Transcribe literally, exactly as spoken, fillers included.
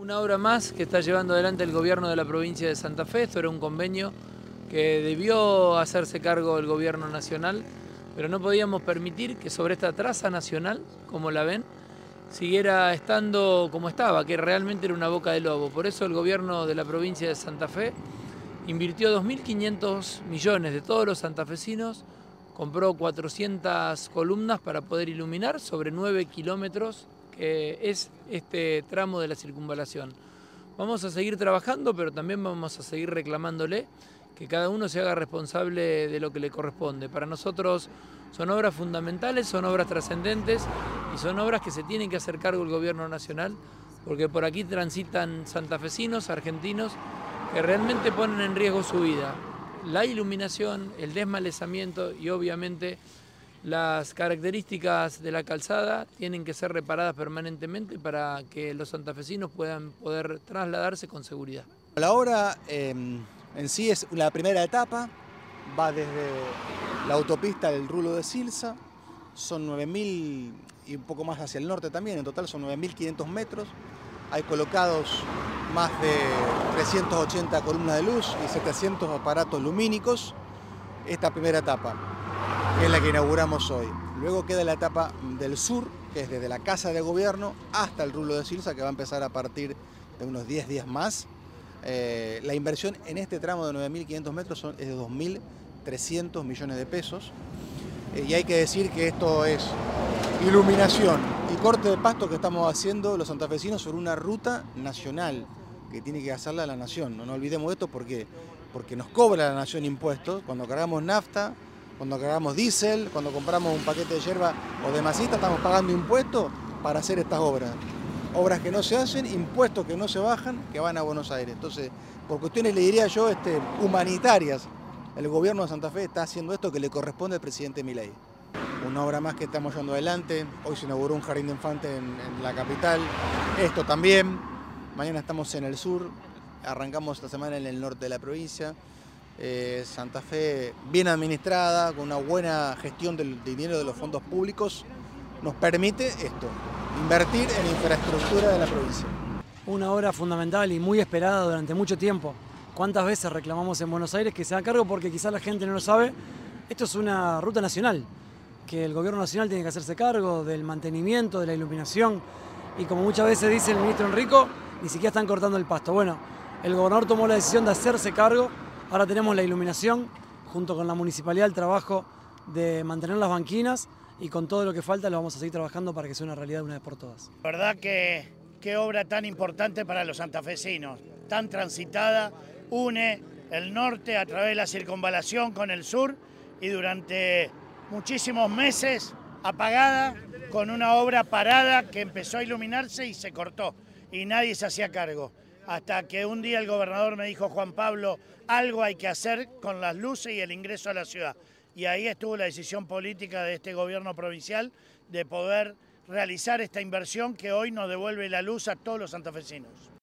Una obra más que está llevando adelante el gobierno de la provincia de Santa Fe. Esto era un convenio que debió hacerse cargo el gobierno nacional, pero no podíamos permitir que sobre esta traza nacional, como la ven, siguiera estando como estaba, que realmente era una boca de lobo. Por eso el gobierno de la provincia de Santa Fe invirtió dos mil quinientos millones de todos los santafesinos, compró cuatrocientas columnas para poder iluminar sobre nueve kilómetros, que es este tramo de la circunvalación. Vamos a seguir trabajando, pero también vamos a seguir reclamándole que cada uno se haga responsable de lo que le corresponde. Para nosotros son obras fundamentales, son obras trascendentes y son obras que se tienen que hacer cargo el gobierno nacional, porque por aquí transitan santafesinos, argentinos, que realmente ponen en riesgo su vida. La iluminación, el desmalezamiento y obviamente las características de la calzada tienen que ser reparadas permanentemente para que los santafesinos puedan poder trasladarse con seguridad. La obra eh, en sí es la primera etapa, va desde la autopista del Rulo de Silsa, son nueve mil y un poco más hacia el norte también, en total son nueve mil quinientos metros. Hay colocados más de trescientas ochenta columnas de luz y setecientos aparatos lumínicos. Esta primera etapa, que es la que inauguramos hoy. Luego queda la etapa del sur, que es desde la Casa de Gobierno hasta el Rulo de Silsa, que va a empezar a partir de unos diez días más. Eh, la inversión en este tramo de nueve mil quinientos metros son, es de dos mil trescientos millones de pesos. Eh, y hay que decir que esto es iluminación y corte de pasto que estamos haciendo los santafesinos sobre una ruta nacional que tiene que hacerla la nación. No nos olvidemos de esto porque, porque nos cobra la nación impuestos cuando cargamos nafta, cuando cargamos diésel, cuando compramos un paquete de yerba o de masita, estamos pagando impuestos para hacer estas obras. Obras que no se hacen, impuestos que no se bajan, que van a Buenos Aires. Entonces, por cuestiones, le diría yo, este, humanitarias, el gobierno de Santa Fe está haciendo esto que le corresponde al presidente Milei. Una obra más que estamos llevando adelante. Hoy se inauguró un jardín de infantes en, en la capital. Esto también. Mañana estamos en el sur. Arrancamos esta semana en el norte de la provincia. Eh, Santa Fe bien administrada, con una buena gestión del dinero de los fondos públicos, nos permite esto, invertir en infraestructura de la provincia. Una obra fundamental y muy esperada durante mucho tiempo. ¿Cuántas veces reclamamos en Buenos Aires que se haga cargo? Porque quizás la gente no lo sabe. Esto es una ruta nacional, que el gobierno nacional tiene que hacerse cargo del mantenimiento, de la iluminación. Y como muchas veces dice el ministro Enrico, ni siquiera están cortando el pasto. Bueno, el gobernador tomó la decisión de hacerse cargo. Ahora tenemos la iluminación, junto con la municipalidad, el trabajo de mantener las banquinas y con todo lo que falta lo vamos a seguir trabajando para que sea una realidad de una vez por todas. La verdad que qué obra tan importante para los santafesinos, tan transitada, une el norte a través de la circunvalación con el sur y durante muchísimos meses apagada, con una obra parada que empezó a iluminarse y se cortó y nadie se hacía cargo. Hasta que un día el gobernador me dijo, Juan Pablo, algo hay que hacer con las luces y el ingreso a la ciudad. Y ahí estuvo la decisión política de este gobierno provincial de poder realizar esta inversión que hoy nos devuelve la luz a todos los santafesinos.